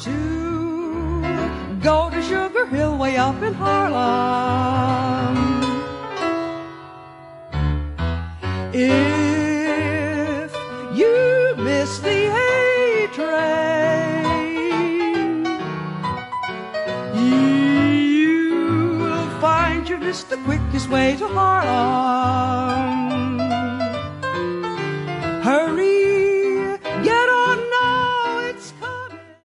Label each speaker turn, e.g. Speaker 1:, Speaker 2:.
Speaker 1: to go to Sugar Hill way up in Harlem. If you miss the A train, you will find you missed the quickest way to Harlem.